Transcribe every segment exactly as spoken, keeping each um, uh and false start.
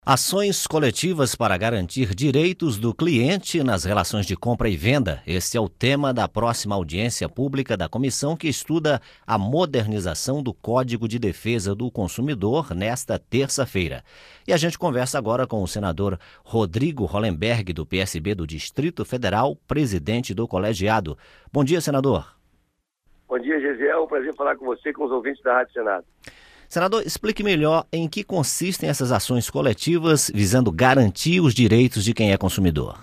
Ações coletivas para garantir direitos do cliente nas relações de compra e venda. Esse é o tema da próxima audiência pública da comissão que estuda a modernização do Código de Defesa do Consumidor nesta terça-feira. E a gente conversa agora com o senador Rodrigo Hollenberg, do P S B do Distrito Federal, presidente do colegiado. Bom dia, senador. Bom dia, Gesiel. É um prazer falar com você e com os ouvintes da Rádio Senado. Senador, explique melhor em que consistem essas ações coletivas visando garantir os direitos de quem é consumidor.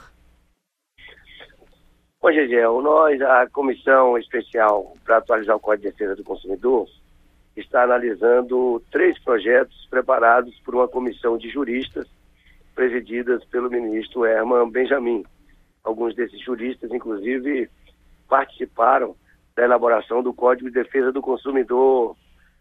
Bom, Gesiel, nós, a Comissão Especial para atualizar o Código de Defesa do Consumidor, está analisando três projetos preparados por uma comissão de juristas presididas pelo ministro Herman Benjamin. Alguns desses juristas, inclusive, participaram da elaboração do Código de Defesa do Consumidor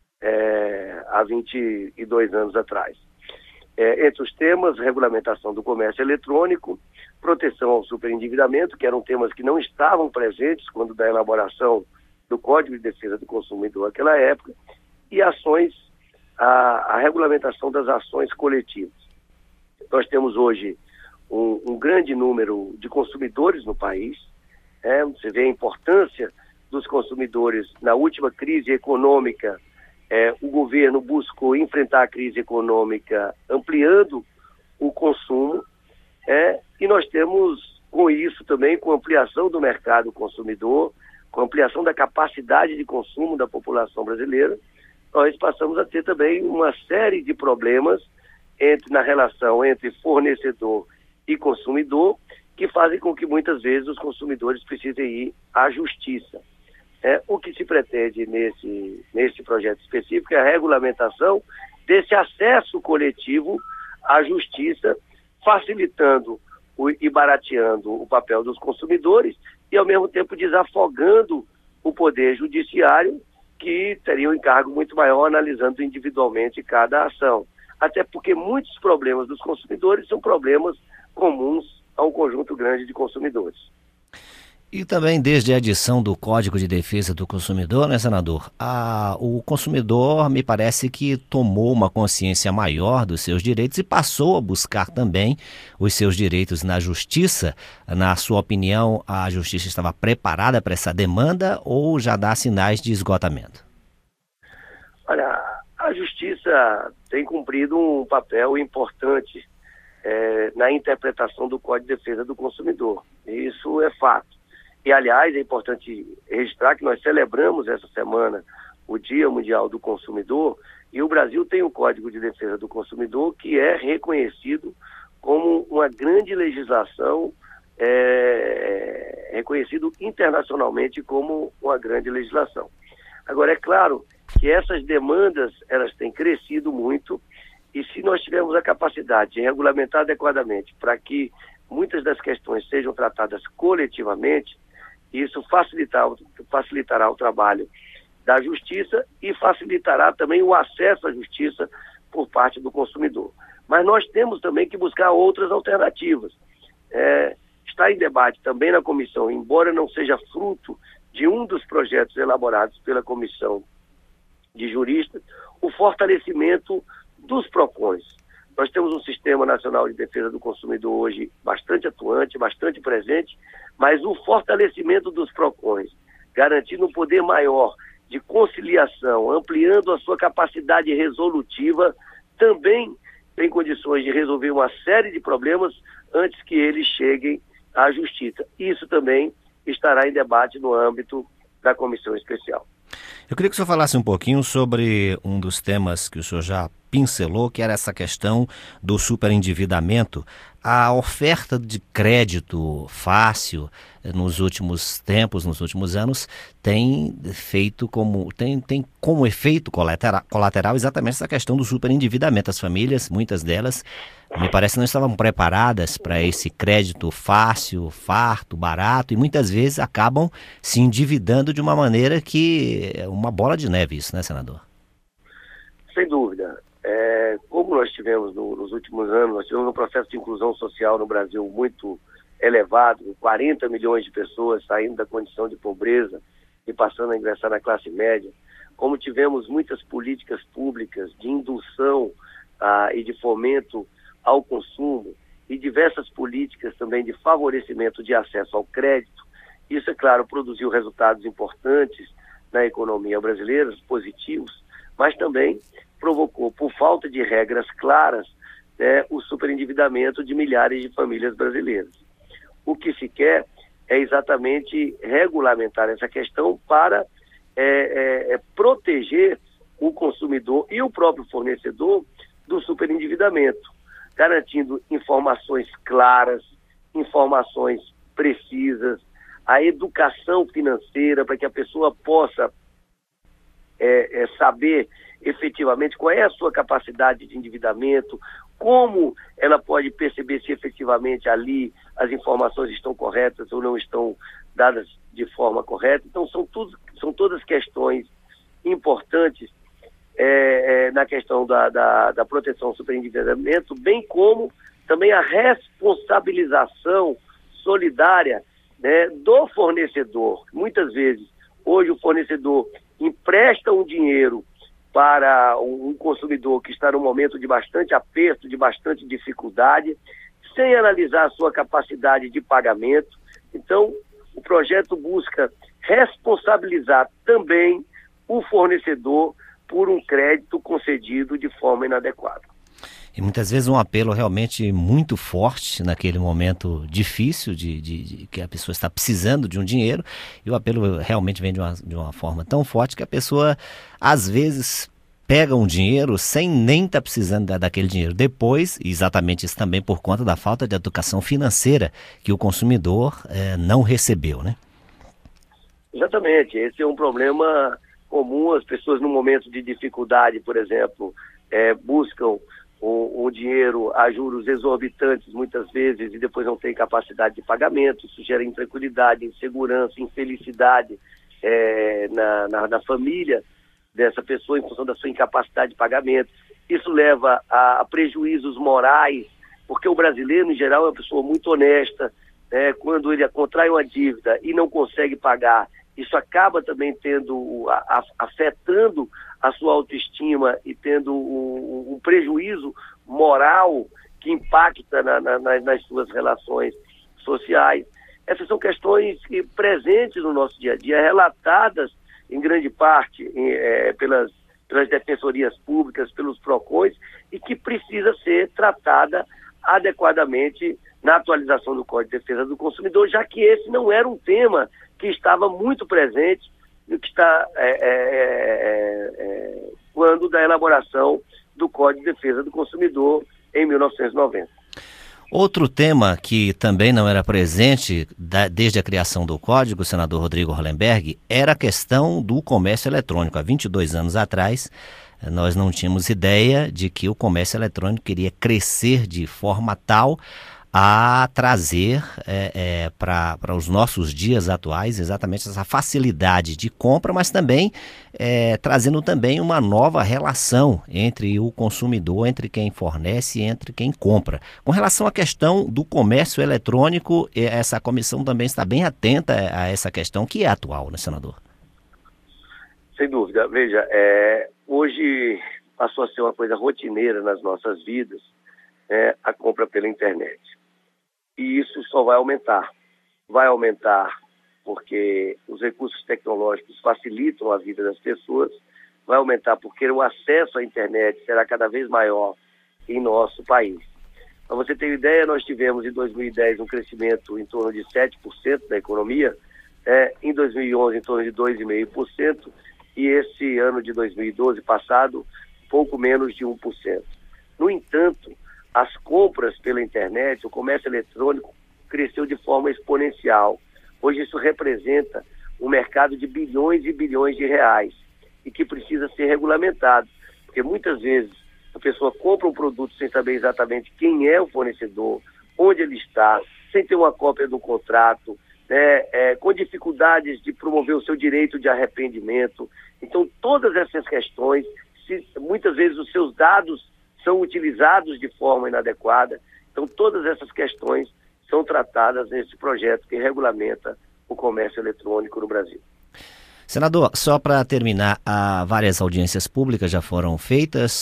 É, há vinte e dois anos atrás. É, entre os temas, regulamentação do comércio eletrônico, proteção ao superendividamento, que eram temas que não estavam presentes quando da elaboração do Código de Defesa do Consumidor naquela época, e ações, a, a regulamentação das ações coletivas. Nós temos hoje um, um grande número de consumidores no país, é, você vê a importância dos consumidores na última crise econômica. É, o governo buscou enfrentar a crise econômica ampliando o consumo, é, e nós temos com isso também, com ampliação do mercado consumidor, com ampliação da capacidade de consumo da população brasileira, nós passamos a ter também uma série de problemas entre, na relação entre fornecedor e consumidor, que fazem com que muitas vezes os consumidores precisem ir à justiça. É, o que se pretende nesse, nesse projeto específico é a regulamentação desse acesso coletivo à justiça, facilitando o, e barateando o papel dos consumidores e, ao mesmo tempo, desafogando o poder judiciário, que teria um encargo muito maior analisando individualmente cada ação. Até porque muitos problemas dos consumidores são problemas comuns a um conjunto grande de consumidores. E também desde a edição do Código de Defesa do Consumidor, né, senador? A, o consumidor me parece que tomou uma consciência maior dos seus direitos e passou a buscar também os seus direitos na justiça. Na sua opinião, a justiça estava preparada para essa demanda ou já dá sinais de esgotamento? Olha, a justiça tem cumprido um papel importante é, na interpretação do Código de Defesa do Consumidor. Isso é fato. E, aliás, é importante registrar que nós celebramos essa semana o Dia Mundial do Consumidor e o Brasil tem o Código de Defesa do Consumidor que é reconhecido como uma grande legislação, é, reconhecido internacionalmente como uma grande legislação. Agora, é claro que essas demandas elas têm crescido muito e se nós tivermos a capacidade de regulamentar adequadamente para que muitas das questões sejam tratadas coletivamente, isso facilitar, facilitará o trabalho da justiça e facilitará também o acesso à justiça por parte do consumidor. Mas nós temos também que buscar outras alternativas. É, está em debate também na comissão, embora não seja fruto de um dos projetos elaborados pela comissão de juristas, o fortalecimento dos PROCONs. Nós temos um Sistema Nacional de Defesa do Consumidor hoje bastante atuante, bastante presente, mas o fortalecimento dos PROCONs, garantindo um poder maior de conciliação, ampliando a sua capacidade resolutiva, também tem condições de resolver uma série de problemas antes que eles cheguem à justiça. Isso também estará em debate no âmbito da Comissão Especial. Eu queria que o senhor falasse um pouquinho sobre um dos temas que o senhor já pincelou, que era essa questão do superendividamento. A oferta de crédito fácil nos últimos tempos, nos últimos anos, tem feito como, tem, tem como efeito colateral, colateral exatamente essa questão do superendividamento. As famílias, muitas delas, me parece, não estavam preparadas para esse crédito fácil, farto, barato, e muitas vezes acabam se endividando de uma maneira que é uma bola de neve isso, né, senador? Sem dúvida. É, como nós tivemos no, nos últimos anos, nós tivemos um processo de inclusão social no Brasil muito elevado, com quarenta milhões de pessoas saindo da condição de pobreza e passando a ingressar na classe média, como tivemos muitas políticas públicas de indução ah, e de fomento ao consumo e diversas políticas também de favorecimento de acesso ao crédito, isso, é claro, produziu resultados importantes na economia brasileira, positivos, mas também provocou, por falta de regras claras, né, o superendividamento de milhares de famílias brasileiras. O que se quer é exatamente regulamentar essa questão para é, é, é, proteger o consumidor e o próprio fornecedor do superendividamento, garantindo informações claras, informações precisas, a educação financeira para que a pessoa possa é, é, saber efetivamente qual é a sua capacidade de endividamento, como ela pode perceber se efetivamente ali as informações estão corretas ou não estão dadas de forma correta. Então são, tudo, são todas questões importantes é, é, na questão da, da, da proteção ao superendividamento, bem como também a responsabilização solidária, né, do fornecedor. Muitas vezes, hoje o fornecedor empresta um dinheiro para um consumidor que está num momento de bastante aperto, de bastante dificuldade, sem analisar a sua capacidade de pagamento. Então, o projeto busca responsabilizar também o fornecedor por um crédito concedido de forma inadequada. E muitas vezes um apelo realmente muito forte naquele momento difícil de, de, de que a pessoa está precisando de um dinheiro, e o apelo realmente vem de uma, de uma forma tão forte que a pessoa às vezes pega um dinheiro sem nem estar precisando da, daquele dinheiro. Depois, exatamente isso também por conta da falta de educação financeira que o consumidor eh, não recebeu, né? Exatamente, esse é um problema comum. As pessoas no momento de dificuldade, por exemplo, eh, buscam O, o dinheiro a juros exorbitantes muitas vezes e depois não tem capacidade de pagamento. Isso gera intranquilidade, insegurança, infelicidade é, na, na, na família dessa pessoa em função da sua incapacidade de pagamento. Isso leva a, a prejuízos morais, porque o brasileiro, em geral, é uma pessoa muito honesta, né? Quando ele contrai uma dívida e não consegue pagar, isso acaba também tendo, a, a, afetando a sua autoestima e tendo um, um prejuízo moral que impacta na, na, nas suas relações sociais. Essas são questões que, presentes no nosso dia a dia, relatadas em grande parte em, é, pelas, pelas defensorias públicas, pelos PROCONs, e que precisa ser tratada adequadamente na atualização do Código de Defesa do Consumidor, já que esse não era um tema que estava muito presente no que está é, é, é, é, quando da elaboração do Código de Defesa do Consumidor em mil novecentos e noventa. Outro tema que também não era presente da, desde a criação do Código, senador Rodrigo Hollenberg, era a questão do comércio eletrônico. Há vinte e dois anos atrás, nós não tínhamos ideia de que o comércio eletrônico iria crescer de forma tal a trazer é, é, para os nossos dias atuais exatamente essa facilidade de compra, mas também é, trazendo também uma nova relação entre o consumidor, entre quem fornece e entre quem compra. Com relação à questão do comércio eletrônico, essa comissão também está bem atenta a essa questão que é atual, né, senador? Sem dúvida. Veja, é, hoje passou a ser uma coisa rotineira nas nossas vidas, é, a compra pela internet. E isso só vai aumentar. Vai aumentar porque os recursos tecnológicos facilitam a vida das pessoas, vai aumentar porque o acesso à internet será cada vez maior em nosso país. Para você ter ideia, nós tivemos em dois mil e dez um crescimento em torno de sete por cento da economia, é, em dois mil e onze em torno de dois vírgula cinco por cento e esse ano de dois mil e doze passado, pouco menos de um por cento. No entanto, as compras pela internet, o comércio eletrônico cresceu de forma exponencial. Hoje isso representa um mercado de bilhões e bilhões de reais e que precisa ser regulamentado, porque muitas vezes a pessoa compra um produto sem saber exatamente quem é o fornecedor, onde ele está, sem ter uma cópia do contrato, né, é, com dificuldades de promover o seu direito de arrependimento. Então todas essas questões, se, muitas vezes os seus dados são utilizados de forma inadequada. Então, todas essas questões são tratadas nesse projeto que regulamenta o comércio eletrônico no Brasil. Senador, só para terminar, há várias audiências públicas já foram feitas.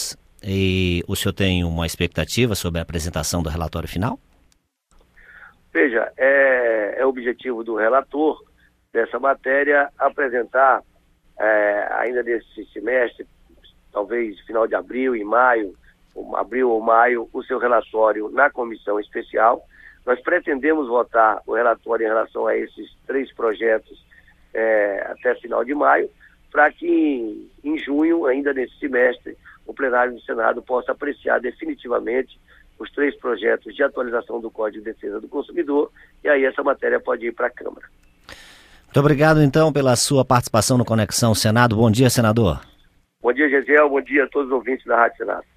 e o senhor tem uma expectativa sobre a apresentação do relatório final? Veja, é, é o objetivo do relator dessa matéria apresentar é, ainda nesse semestre, talvez final de abril, em maio, abril ou maio, o seu relatório na comissão especial. Nós pretendemos votar o relatório em relação a esses três projetos é, até final de maio, para que em, em junho, ainda nesse semestre, o plenário do Senado possa apreciar definitivamente os três projetos de atualização do Código de Defesa do Consumidor, e aí essa matéria pode ir para a Câmara. Muito obrigado, então, pela sua participação no Conexão Senado. Bom dia, senador. Bom dia, Gesiel. Bom dia a todos os ouvintes da Rádio Senado.